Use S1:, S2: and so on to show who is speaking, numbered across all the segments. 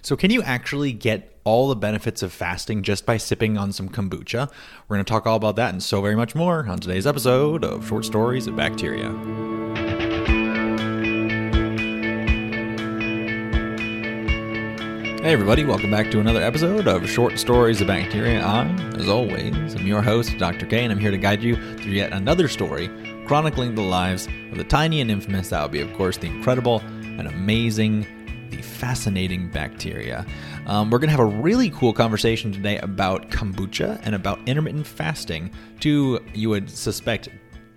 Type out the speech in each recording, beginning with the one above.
S1: So can you actually get all the benefits of fasting just by sipping on some kombucha? We're going to talk all about that and so very much more on today's episode of Short Stories of Bacteria. Hey everybody, welcome back to another episode of Short Stories of Bacteria. I, as always, am your host, Dr. K, and I'm here to guide you through yet another story chronicling the lives of the tiny and infamous, that would be, of course, the incredible and amazing, the fascinating bacteria. We're going to have a really cool conversation today about kombucha and about intermittent fasting, two, you would suspect,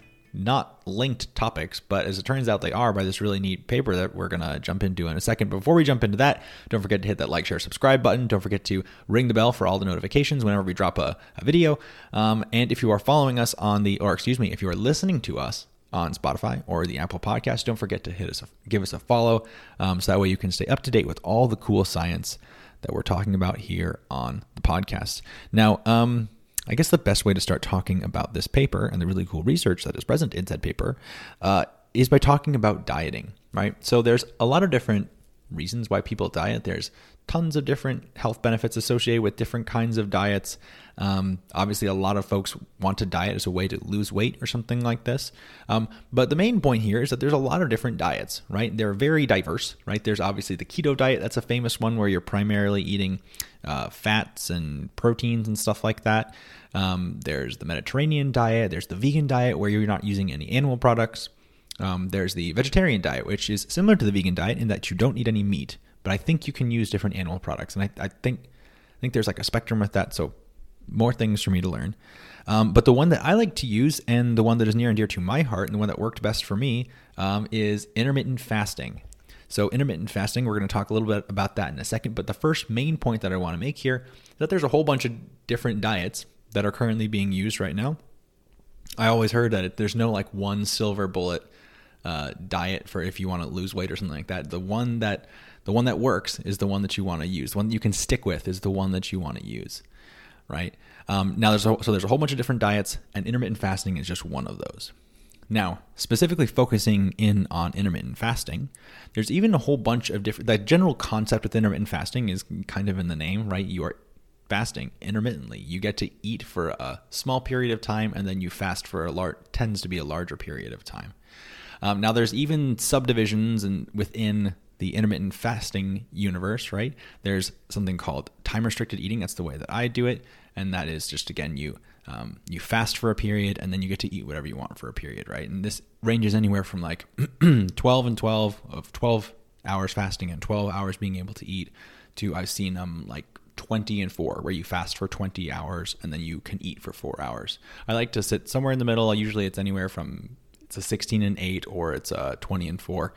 S1: not linked topics, but as it turns out they are by this really neat paper that we're going to jump into in a second. Before we jump into that, don't forget to hit that like, share, subscribe button. Don't forget to ring the bell for all the notifications whenever we drop a video. And if you are following us if you are listening to us on Spotify or the Apple Podcast, don't forget to give us a follow, so that way you can stay up to date with all the cool science that we're talking about here on the podcast. Now, I guess the best way to start talking about this paper and the really cool research that is present in said paper is by talking about dieting, right? So there's a lot of different reasons why people diet. There's tons of different health benefits associated with different kinds of diets. Obviously, a lot of folks want to diet as a way to lose weight or something like this. But the main point here is that there's a lot of different diets, right? They're very diverse, right? There's obviously the keto diet. That's a famous one where you're primarily eating fats and proteins and stuff like that. There's the Mediterranean diet. There's the vegan diet where you're not using any animal products. There's the vegetarian diet, which is similar to the vegan diet in that you don't eat any meat, but I think you can use different animal products. And I think there's like a spectrum with that. So more things for me to learn. But the one that I like to use and the one that is near and dear to my heart and the one that worked best for me is intermittent fasting. So intermittent fasting, we're going to talk a little bit about that in a second. But the first main point that I want to make here is that there's a whole bunch of different diets that are currently being used right now. I always heard that there's no like one silver bullet diet for if you want to lose weight or something like that. The one that works is the one that you want to use. The one that you can stick with is the one that you want to use, right? Now there's a whole bunch of different diets, and intermittent fasting is just one of those. Now, specifically focusing in on intermittent fasting, there's even a whole bunch of different. The general concept with intermittent fasting is kind of in the name, right? You are fasting intermittently. You get to eat for a small period of time, and then you fast for tends to be a larger period of time. Now, there's even subdivisions within the intermittent fasting universe, right? There's something called time-restricted eating. That's the way that I do it, and that is just, again, you fast for a period, and then you get to eat whatever you want for a period, right? And this ranges anywhere from like 12 and 12 of 12 hours fasting and 12 hours being able to eat to I've seen like 20 and 4, where you fast for 20 hours and then you can eat for 4 hours. I like to sit somewhere in the middle. Usually it's anywhere from it's a 16 and 8 or it's a 20 and 4.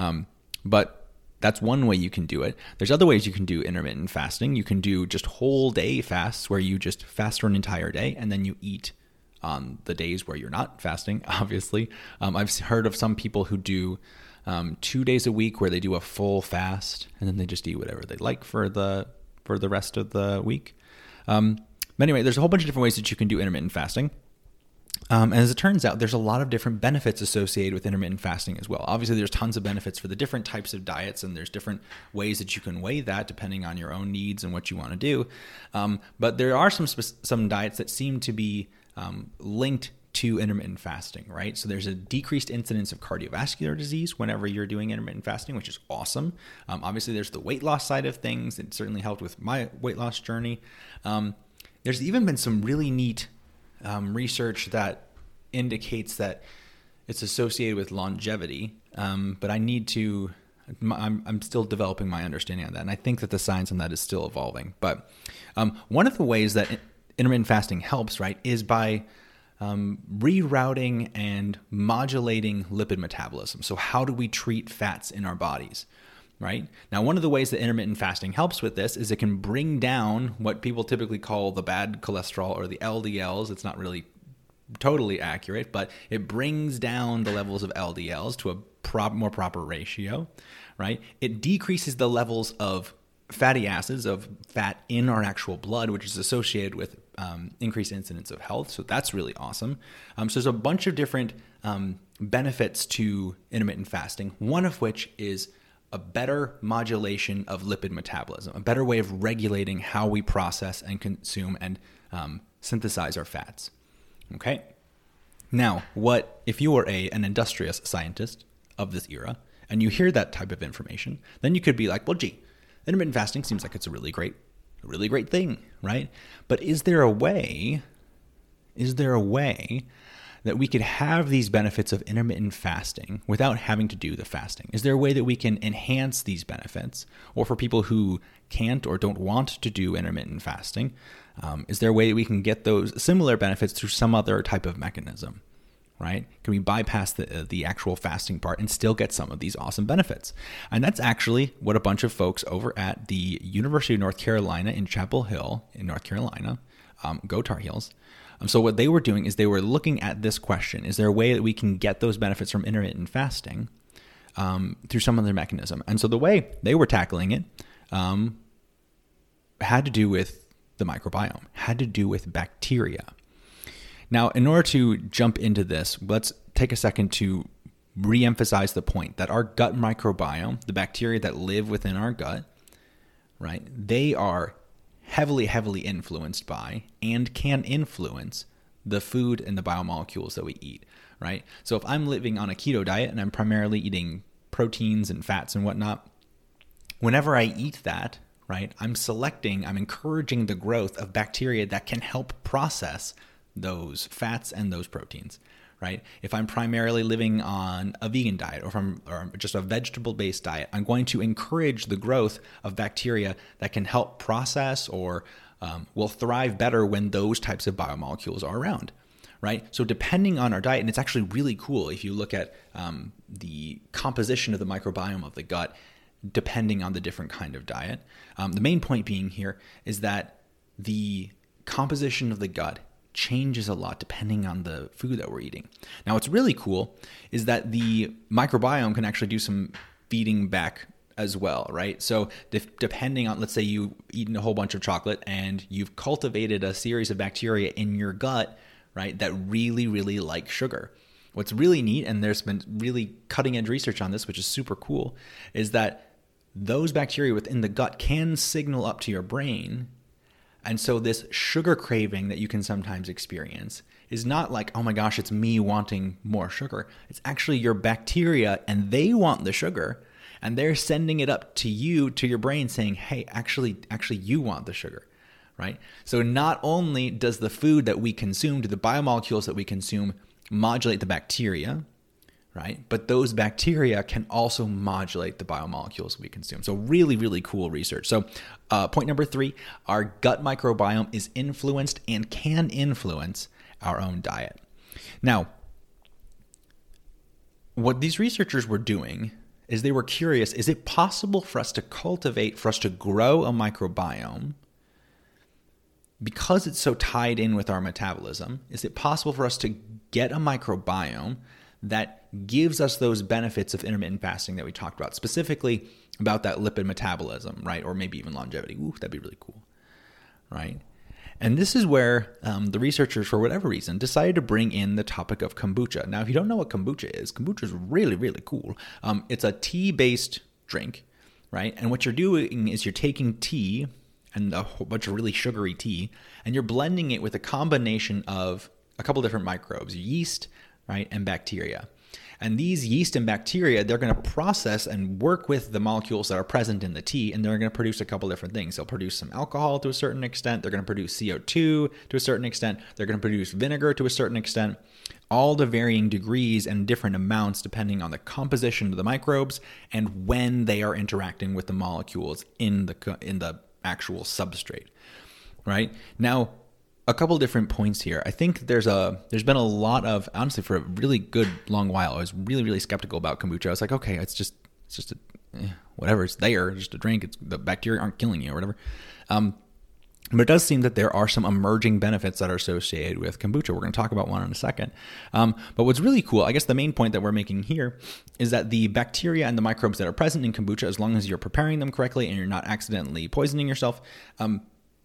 S1: But that's one way you can do it. There's other ways you can do intermittent fasting. You can do just whole day fasts where you just fast for an entire day and then you eat on the days where you're not fasting, obviously. I've heard of some people who do 2 days a week where they do a full fast and then they just eat whatever they like for the rest of the week. But anyway, there's a whole bunch of different ways that you can do intermittent fasting. And as it turns out, there's a lot of different benefits associated with intermittent fasting as well. Obviously, there's tons of benefits for the different types of diets, and there's different ways that you can weigh that depending on your own needs and what you want to do. But there are some diets that seem to be linked to intermittent fasting, right? So there's a decreased incidence of cardiovascular disease whenever you're doing intermittent fasting, which is awesome. Obviously, there's the weight loss side of things. It certainly helped with my weight loss journey. There's even been some really neat research that indicates that it's associated with longevity, but I'm still developing my understanding on that, and I think that the science on that is still evolving. But one of the ways that intermittent fasting helps, right, is by rerouting and modulating lipid metabolism. So how do we treat fats in our bodies? Right? Now, one of the ways that intermittent fasting helps with this is it can bring down what people typically call the bad cholesterol or the LDLs. It's not really totally accurate, but it brings down the levels of LDLs to a more proper ratio, right? It decreases the levels of fatty acids, of fat in our actual blood, which is associated with increased incidence of health. So that's really awesome. So there's a bunch of different benefits to intermittent fasting, one of which is a better modulation of lipid metabolism, a better way of regulating how we process and consume and synthesize our fats. Okay? Now, what if you were an industrious scientist of this era and you hear that type of information, then you could be like, well, gee, intermittent fasting seems like it's a really great thing, right? But is there a way that we could have these benefits of intermittent fasting without having to do the fasting? Is there a way that we can enhance these benefits? Or for people who can't or don't want to do intermittent fasting, is there a way that we can get those similar benefits through some other type of mechanism, right? Can we bypass the actual fasting part and still get some of these awesome benefits? And that's actually what a bunch of folks over at the University of North Carolina in Chapel Hill in North Carolina, go Tar Heels. So what they were doing is they were looking at this question: is there a way that we can get those benefits from intermittent fasting through some other mechanism? And so the way they were tackling it had to do with the microbiome, had to do with bacteria. Now, in order to jump into this, let's take a second to re-emphasize the point that our gut microbiome, the bacteria that live within our gut, right, they are heavily influenced by and can influence the food and the biomolecules that we eat, right? So if I'm living on a keto diet and I'm primarily eating proteins and fats and whatnot, whenever I eat that, right, I'm encouraging the growth of bacteria that can help process those fats and those proteins, right? If I'm primarily living on a vegan diet or just a vegetable-based diet, I'm going to encourage the growth of bacteria that can help process or will thrive better when those types of biomolecules are around, right? So depending on our diet, and it's actually really cool if you look at the composition of the microbiome of the gut, depending on the different kind of diet. The main point being here is that the composition of the gut changes a lot depending on the food that we're eating. Now, what's really cool is that the microbiome can actually do some feeding back as well, right? So depending on, let's say you've eaten a whole bunch of chocolate and you've cultivated a series of bacteria in your gut, right, that really like sugar. What's really neat, and there's been really cutting edge research on this, which is super cool, is that those bacteria within the gut can signal up to your brain. And so this sugar craving that you can sometimes experience is not like, oh my gosh, it's me wanting more sugar. It's actually your bacteria and they want the sugar and they're sending it up to you, to your brain saying, hey, actually you want the sugar, right? So not only does the food that we consume, do the biomolecules that we consume modulate the bacteria, right? But those bacteria can also modulate the biomolecules we consume. So really cool research. So point number 3, our gut microbiome is influenced and can influence our own diet. Now, what these researchers were doing is they were curious, is it possible for us to grow a microbiome because it's so tied in with our metabolism? Is it possible for us to get a microbiome that gives us those benefits of intermittent fasting that we talked about, specifically about that lipid metabolism, right? Or maybe even longevity. Ooh, that'd be really cool, right? And this is where the researchers, for whatever reason, decided to bring in the topic of kombucha. Now, if you don't know what kombucha is really cool. It's a tea-based drink, right? And what you're doing is you're taking tea and a whole bunch of really sugary tea, and you're blending it with a combination of a couple different microbes, yeast, right, and bacteria. And these yeast and bacteria, they're going to process and work with the molecules that are present in the tea, and they're going to produce a couple different things. They'll produce some alcohol to a certain extent. They're going to produce CO2 to a certain extent. They're going to produce vinegar to a certain extent, all to varying degrees and different amounts depending on the composition of the microbes and when they are interacting with the molecules in the actual substrate, right? Now, a couple different points here. I think there's been a lot of, honestly, for a really good long while, I was really skeptical about kombucha. I was like, okay, it's just whatever, it's there, just a drink. The bacteria aren't killing you or whatever. But it does seem that there are some emerging benefits that are associated with kombucha. We're going to talk about one in a second. But what's really cool, I guess the main point that we're making here is that the bacteria and the microbes that are present in kombucha, as long as you're preparing them correctly and you're not accidentally poisoning yourself,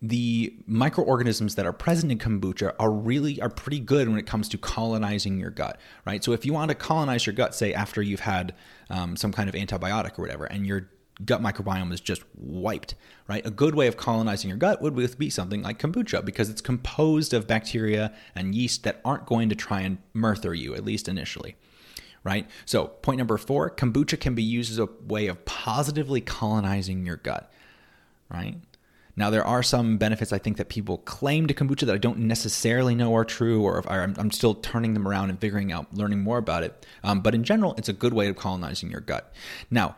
S1: the microorganisms that are present in kombucha are pretty good when it comes to colonizing your gut, right? So if you want to colonize your gut, say after you've had some kind of antibiotic or whatever, and your gut microbiome is just wiped, right? A good way of colonizing your gut would be something like kombucha, because it's composed of bacteria and yeast that aren't going to try and murder you, at least initially, right? So point number 4, kombucha can be used as a way of positively colonizing your gut, right? Now, there are some benefits I think that people claim to kombucha that I don't necessarily know are true, or I'm still turning them around and learning more about it. But in general, it's a good way of colonizing your gut. Now,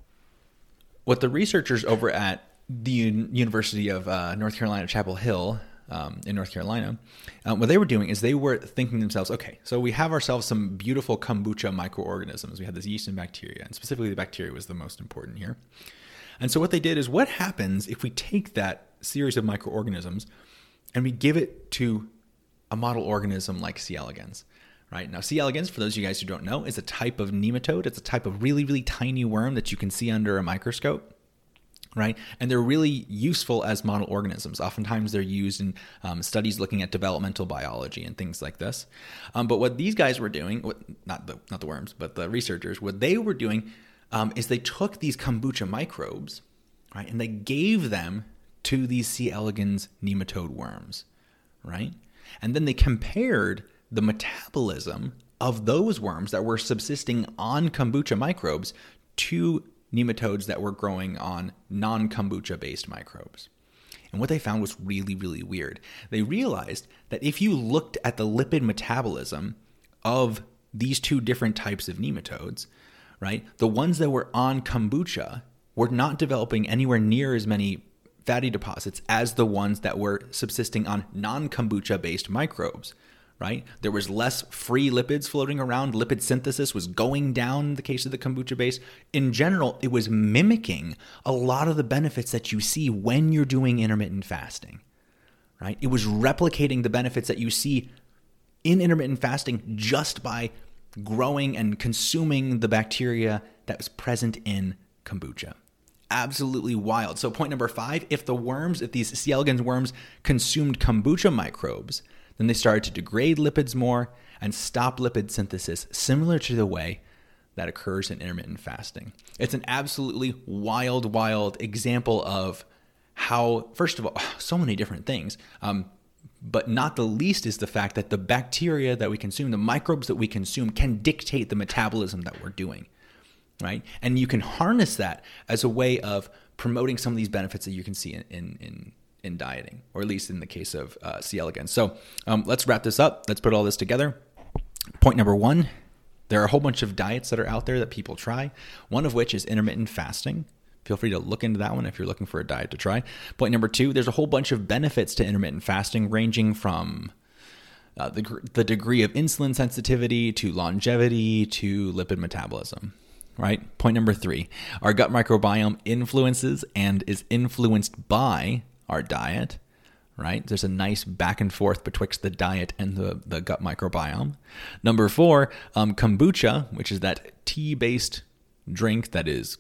S1: what the researchers over at the University of North Carolina, Chapel Hill in North Carolina, what they were doing is they were thinking to themselves, okay, so we have ourselves some beautiful kombucha microorganisms. We have this yeast and bacteria, and specifically the bacteria was the most important here. And so what they did is, what happens if we take that series of microorganisms and we give it to a model organism like C. elegans, right? Now, C. elegans, for those of you guys who don't know, is a type of nematode. It's a type of really, really tiny worm that you can see under a microscope, right? And they're really useful as model organisms. Oftentimes they're used in studies looking at developmental biology and things like this. But what these guys were doing, not the worms, but the researchers, what they were doing is they took these kombucha microbes, right, and they gave them to these C. elegans nematode worms, right? And then they compared the metabolism of those worms that were subsisting on kombucha microbes to nematodes that were growing on non-kombucha based microbes. And what they found was really, really weird. They realized that if you looked at the lipid metabolism of these two different types of nematodes, right, the ones that were on kombucha were not developing anywhere near as many fatty deposits as the ones that were subsisting on non-kombucha based microbes, right? There was less free lipids floating around. Lipid synthesis was going down in the case of the kombucha base. In general, it was mimicking a lot of the benefits that you see when you're doing intermittent fasting, right? It was replicating the benefits that you see in intermittent fasting just by growing and consuming the bacteria that was present in kombucha. Absolutely wild. So point number 5, if these C. elegans worms consumed kombucha microbes, then they started to degrade lipids more and stop lipid synthesis, similar to the way that occurs in intermittent fasting. It's an absolutely wild, wild example of how, first of all, so many different things, but not the least is the fact that the bacteria that we consume, the microbes that we consume, can dictate the metabolism that we're doing, right? And you can harness that as a way of promoting some of these benefits that you can see in dieting, or at least in the case of C. elegans. So let's wrap this up. Let's put all this together. Point number 1, there are a whole bunch of diets that are out there that people try, one of which is intermittent fasting. Feel free to look into that one if you're looking for a diet to try. Point number 2, there's a whole bunch of benefits to intermittent fasting, ranging from the degree of insulin sensitivity to longevity to lipid metabolism, right? Point number 3, our gut microbiome influences and is influenced by our diet, right? There's a nice back and forth betwixt the diet and the gut microbiome. Number 4, kombucha, which is that tea-based drink that is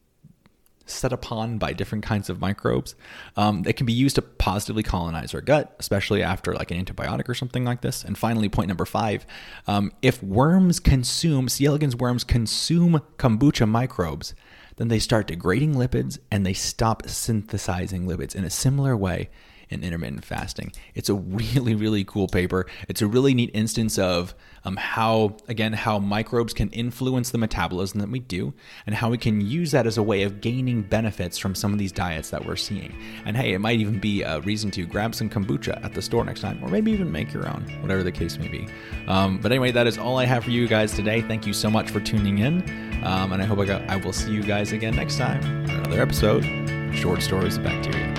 S1: set upon by different kinds of microbes. It can be used to positively colonize our gut, especially after like an antibiotic or something like this. And finally, point number 5, if C. elegans worms consume kombucha microbes, then they start degrading lipids and they stop synthesizing lipids in a similar way in intermittent fasting. It's a really, really cool paper. It's a really neat instance of how microbes can influence the metabolism that we do, and how we can use that as a way of gaining benefits from some of these diets that we're seeing. And hey, it might even be a reason to grab some kombucha at the store next time, or maybe even make your own, whatever the case may be. But anyway, that is all I have for you guys today. Thank you so much for tuning in, and I hope I will see you guys again next time on another episode of Short Stories of Bacteria.